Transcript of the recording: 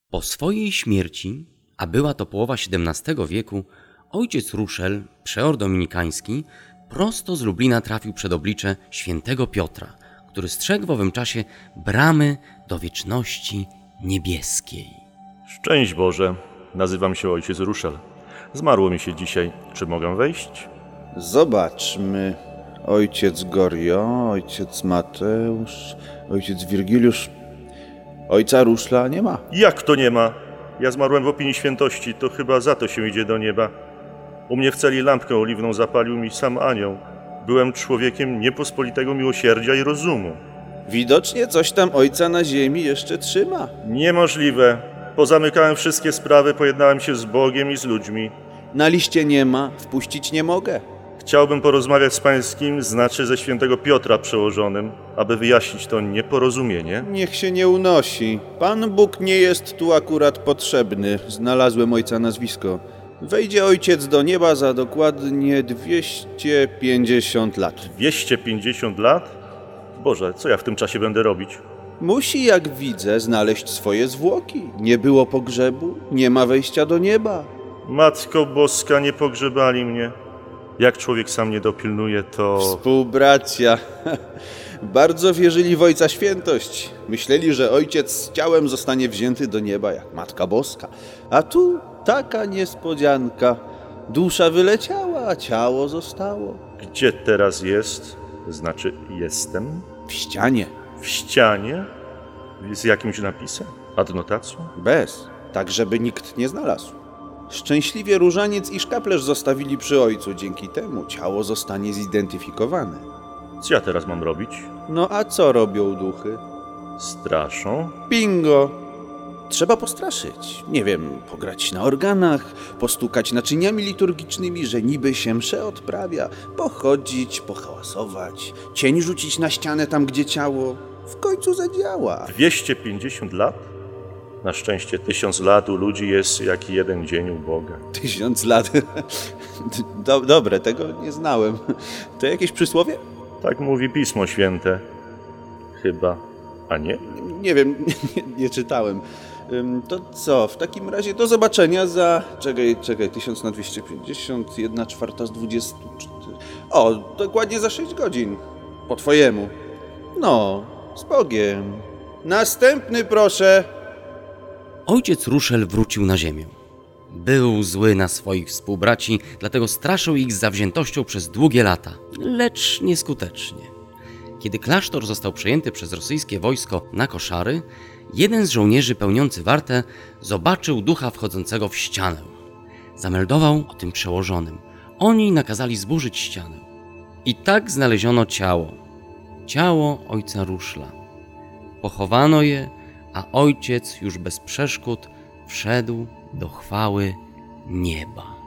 Po swojej śmierci, a była to połowa XVII wieku, ojciec Ruszel, przeor dominikański, prosto z Lublina trafił przed oblicze świętego Piotra, który strzegł w owym czasie bramy do wieczności niebieskiej. Szczęść Boże, nazywam się ojciec Ruszel. Zmarło mi się dzisiaj. Czy mogę wejść? Zobaczmy. Ojciec Gorio, ojciec Mateusz, ojciec Wirgiliusz. Ojca Ruszla nie ma. Jak to nie ma? Ja zmarłem w opinii świętości, to chyba za to się idzie do nieba. U mnie w celi lampkę oliwną zapalił mi sam anioł. Byłem człowiekiem niepospolitego miłosierdzia i rozumu. Widocznie coś tam ojca na ziemi jeszcze trzyma. Niemożliwe. Pozamykałem wszystkie sprawy, pojednałem się z Bogiem i z ludźmi. Na liście nie ma, wpuścić nie mogę. Chciałbym porozmawiać z pańskim, znaczy ze świętego Piotra przełożonym, aby wyjaśnić to nieporozumienie. Niech się nie unosi. Pan Bóg nie jest tu akurat potrzebny. Znalazłem ojca nazwisko. Wejdzie ojciec do nieba za dokładnie 250 lat. 250 lat? Boże, co ja w tym czasie będę robić? Musi, jak widzę, znaleźć swoje zwłoki. Nie było pogrzebu, nie ma wejścia do nieba. Matko Boska, nie pogrzebali mnie. Jak człowiek sam nie dopilnuje, to... Współbracia. Bardzo wierzyli w Ojca Świętość. Myśleli, że ojciec z ciałem zostanie wzięty do nieba jak Matka Boska. A tu taka niespodzianka. Dusza wyleciała, a ciało zostało. Gdzie teraz jest? Znaczy jestem? W ścianie. W ścianie? Z jakimś napisem? Adnotacją? Bez. Tak, żeby nikt nie znalazł. Szczęśliwie różaniec i szkaplerz zostawili przy ojcu. Dzięki temu ciało zostanie zidentyfikowane. Co ja teraz mam robić? No a co robią duchy? Straszą? Bingo! Trzeba postraszyć. Nie wiem, pograć na organach, postukać naczyniami liturgicznymi, że niby się msze odprawia, pochodzić, pohałasować, cień rzucić na ścianę tam, gdzie ciało. W końcu zadziała. 250 lat? Na szczęście 1000 lat u ludzi jest jak jeden dzień u Boga. 1000 lat. Dobre, tego nie znałem. To jakieś przysłowie? Tak mówi Pismo Święte. Chyba. A nie? Nie wiem, nie czytałem. To co, w takim razie do zobaczenia za... Czekaj, 1000 na 250, 1/4 z 24. O, dokładnie za 6 godzin. Po twojemu. No, z Bogiem. Następny, proszę. Ojciec Ruszel wrócił na ziemię. Był zły na swoich współbraci, dlatego straszył ich z zawziętością przez długie lata, lecz nieskutecznie. Kiedy klasztor został przejęty przez rosyjskie wojsko na koszary, jeden z żołnierzy pełniący wartę zobaczył ducha wchodzącego w ścianę. Zameldował o tym przełożonym. Oni nakazali zburzyć ścianę. I tak znaleziono ciało. Ciało ojca Ruszla. Pochowano je, a ojciec już bez przeszkód wszedł do chwały nieba.